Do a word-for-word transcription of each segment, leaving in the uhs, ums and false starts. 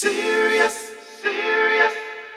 Serious, serious.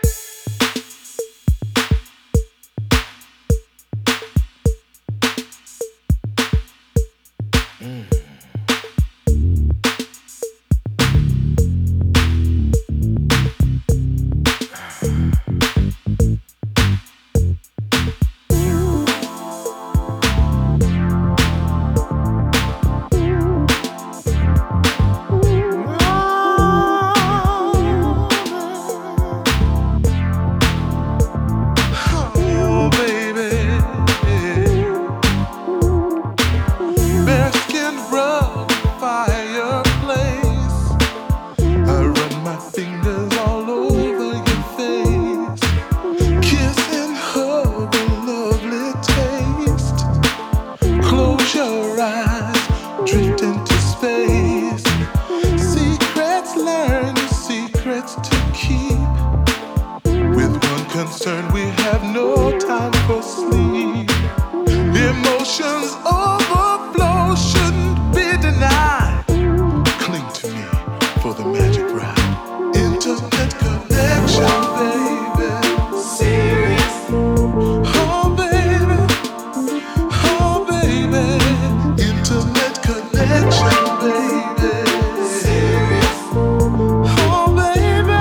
Drift into space. Secrets learned, secrets to keep. With one concern, we have no time for sleep. Emotions overflow, shouldn't be denied. Cling to me for the magic ride. Intimate connection, baby. Serious. Oh, baby. Oh, baby. Intimate connection, baby. Serious. Oh, baby.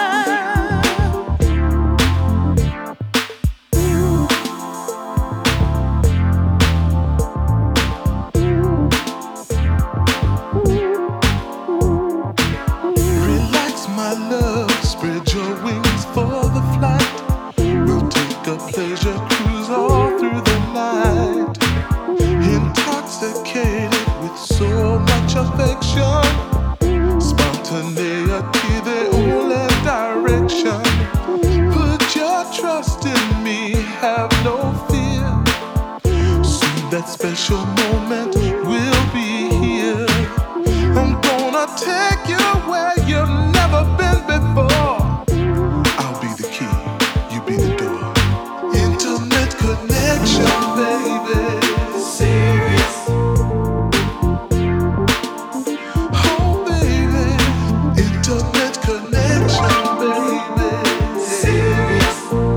Relax, my love. Spread your wings for the flight. We'll take a pleasure cruise all through the night. Intoxicated with so much affection, spontaneity, the only direction. Put your trust in me, have no fear. Soon that special moment will be here. I'm gonna take you where you've never been before. I'll be the key, you be the door. Intimate connection, baby. Serious. Oh, baby. Intimate connection, baby. Serious.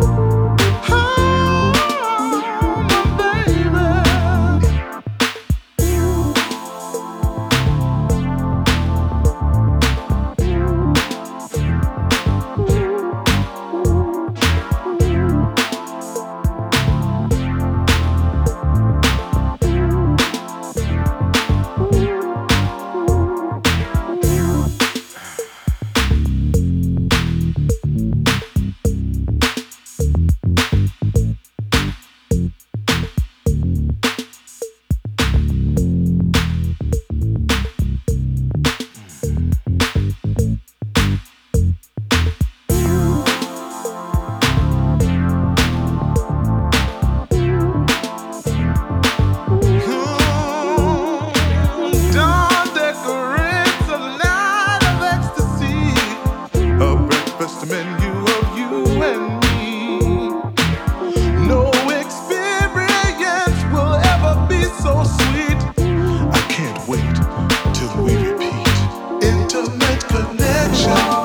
Oh, my baby. Dawn decorates a night of ecstasy, a breakfast menu of you and me. No experience will ever be so sweet. I can't wait till we repeat. Intimate connection.